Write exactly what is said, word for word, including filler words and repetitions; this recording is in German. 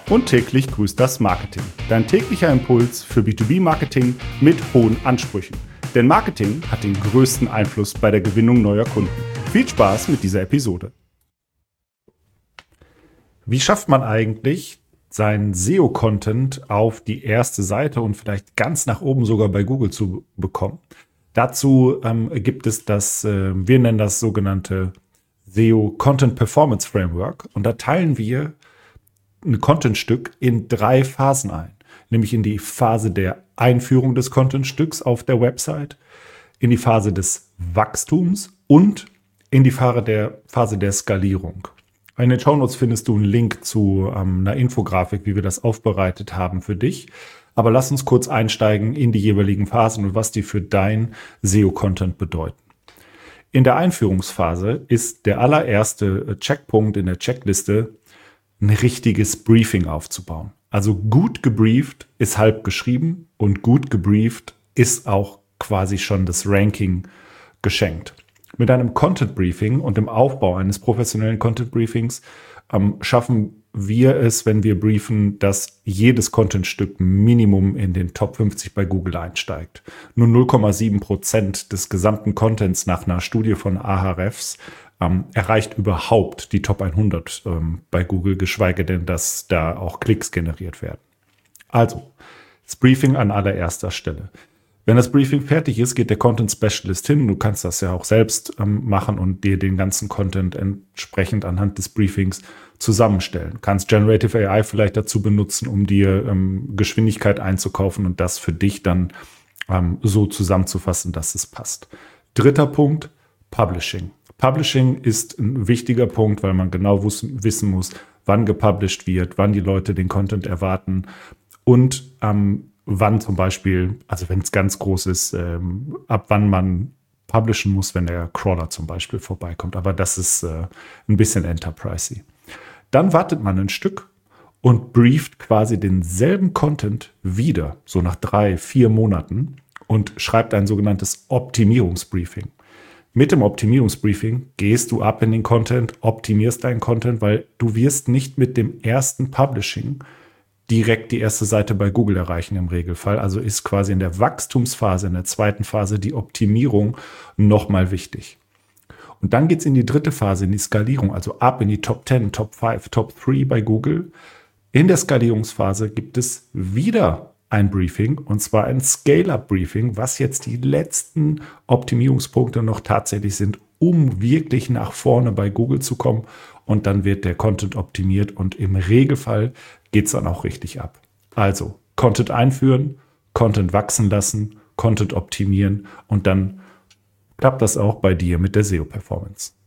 Und täglich grüßt das Marketing. Dein täglicher Impuls für B zwei B-Marketing mit hohen Ansprüchen. Denn Marketing hat den größten Einfluss bei der Gewinnung neuer Kunden. Viel Spaß mit dieser Episode. Wie schafft man eigentlich seinen S E O-Content auf die erste Seite und vielleicht ganz nach oben sogar bei Google zu bekommen? Dazu ähm, gibt es das, äh, wir nennen das sogenannte S E O Content Performance Framework. Und da teilen wir ein Contentstück in drei Phasen ein. Nämlich in die Phase der Einführung des Contentstücks auf der Website, in die Phase des Wachstums und in die Phase der, Phase der Skalierung. In den Shownotes findest du einen Link zu ähm, einer Infografik, wie wir das aufbereitet haben für dich. Aber lass uns kurz einsteigen in die jeweiligen Phasen und was die für dein S E O-Content bedeuten. In der Einführungsphase ist der allererste Checkpunkt in der Checkliste, ein richtiges Briefing aufzubauen. Also gut gebrieft ist halb geschrieben und gut gebrieft ist auch quasi schon das Ranking geschenkt. Mit einem Content Briefing und dem Aufbau eines professionellen Content Briefings ähm, schaffen wir es, wenn wir briefen, dass jedes Contentstück Minimum in den Top fünfzig bei Google einsteigt. Nur null Komma sieben Prozent des gesamten Contents nach einer Studie von Ahrefs ähm, erreicht überhaupt die Top hundert ähm, bei Google, geschweige denn, dass da auch Klicks generiert werden. Also, das Briefing an allererster Stelle. Wenn das Briefing fertig ist, geht der Content Specialist hin. Du kannst das ja auch selbst ähm, machen und dir den ganzen Content entsprechend anhand des Briefings zusammenstellen. Du kannst Generative A I vielleicht dazu benutzen, um dir ähm, Geschwindigkeit einzukaufen und das für dich dann ähm, so zusammenzufassen, dass es passt. Dritter Punkt, Publishing. Publishing ist ein wichtiger Punkt, weil man genau wuss- wissen muss, wann gepublished wird, wann die Leute den Content erwarten und ähm, wann zum Beispiel, also wenn es ganz groß ist, ähm, ab wann man publishen muss, wenn der Crawler zum Beispiel vorbeikommt. Aber das ist äh, ein bisschen enterprisey. Dann wartet man ein Stück und brieft quasi denselben Content wieder, so nach drei, vier Monaten und schreibt ein sogenanntes Optimierungsbriefing. Mit dem Optimierungsbriefing gehst du ab in den Content, optimierst deinen Content, weil du wirst nicht mit dem ersten Publishing direkt die erste Seite bei Google erreichen im Regelfall. Also ist quasi in der Wachstumsphase, in der zweiten Phase die Optimierung nochmal wichtig. Und dann geht es in die dritte Phase, in die Skalierung, also ab in die Top zehn, Top fünf, Top drei bei Google. In der Skalierungsphase gibt es wieder ein Briefing, und zwar ein Scale-Up-Briefing, was jetzt die letzten Optimierungspunkte noch tatsächlich sind, um wirklich nach vorne bei Google zu kommen. Und dann wird der Content optimiert und im Regelfall geht es dann auch richtig ab. Also Content einführen, Content wachsen lassen, Content optimieren und dann klappt das auch bei dir mit der S E O-Performance.